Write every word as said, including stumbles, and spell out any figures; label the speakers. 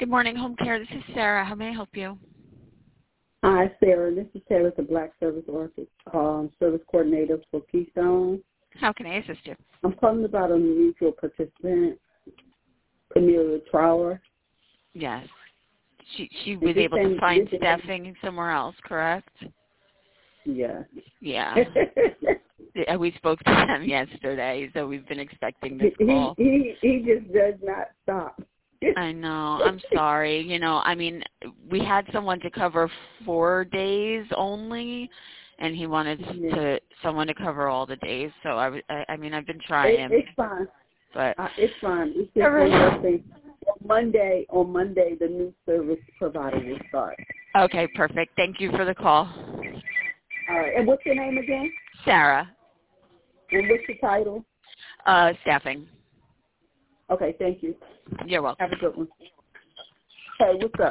Speaker 1: Good morning, home care. This is Sarah. How may I help you?
Speaker 2: Hi, Sarah. This is Taylor, the Black Service Orchid um, Service Coordinator for Keystone.
Speaker 1: How can I assist you?
Speaker 2: I'm calling about a mutual participant, Camilla Trower.
Speaker 1: Yes. She she was able to find staffing somewhere else, correct?
Speaker 2: Yeah.
Speaker 1: Yeah. Yeah, we spoke to them yesterday, so we've been expecting this call.
Speaker 2: He, he, he just does not stop.
Speaker 1: I know. I'm sorry. You know, I mean, we had someone to cover four days only, and he wanted
Speaker 2: Yeah.
Speaker 1: to someone to cover all the days. So I, w- I, I mean, I've been trying.
Speaker 2: It, it's fine.
Speaker 1: But
Speaker 2: uh, it's fine. It's just one of those things. On Monday, on Monday, the new service provider will start.
Speaker 1: Okay, perfect. Thank you for the call.
Speaker 2: All right. And what's your name again?
Speaker 1: Sarah.
Speaker 2: And what's your title?
Speaker 1: Uh, staffing.
Speaker 2: Okay, thank you.
Speaker 1: You're welcome.
Speaker 2: Have a good one. Hey, what's up?